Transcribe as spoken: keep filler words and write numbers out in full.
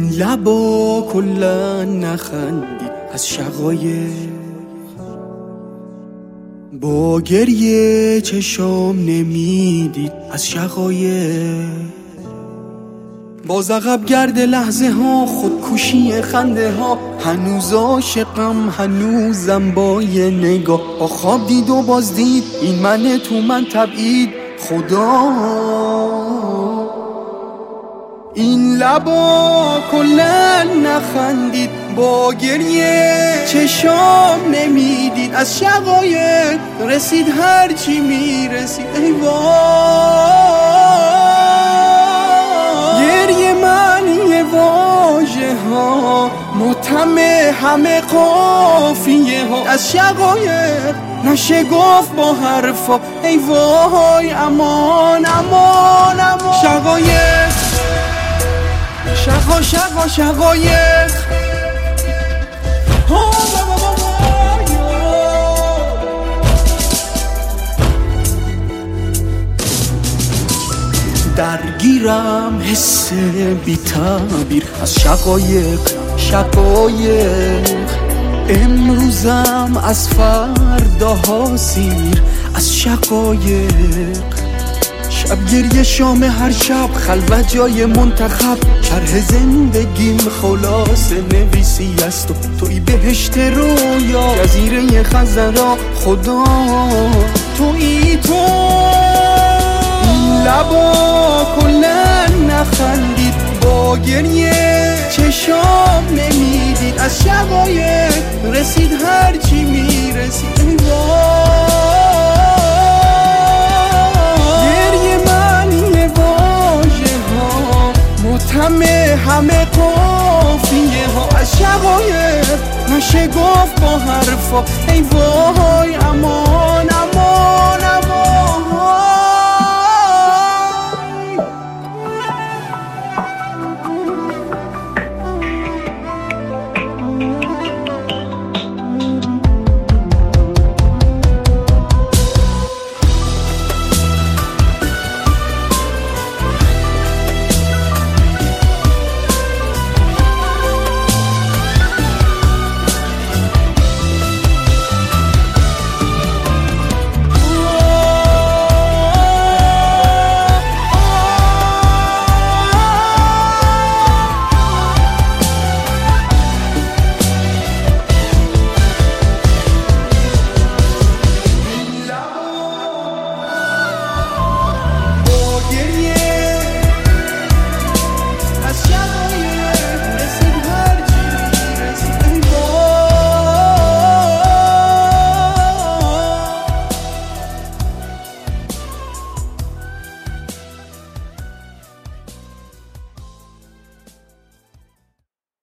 این لبا کلا نخندید از شقایق، با گریه چشام نمیدید از شقایق، باز عقب گرد لحظه ها، خودکشی خنده ها، هنوز عاشقم هنوزم با یه نگاه، با خواب دید و باز دید این من تو من تبعید خدا. این لبا کلا نخندید، با گریه چشام نمیدید از شقایق، رسید هرچی میرسید ای وای. گریه معنی واژه ها، متهم همه قافیه ها، از شقایق نشه گفت با حرفا ای وای. امان امان امان شقایق، شقا شقا شقایق، درگیرم حس بی تعبیر از شقایق شقایق، امروزم از فرداها سیر از شقایق، شب گریه شام هر شب خلوت جای منتخب، شرح زندگیم خلاصه نویسی است و توی بهشت رویا، جزیره خزرا خدا توی تو. این لبا کلا نخندید، با گریه چشام نمیدید از شقایق، رسید هرچی میرسید ای وای. همه همه قافیه ها از شقایق، نشه گفت با حرفا ای وای. اما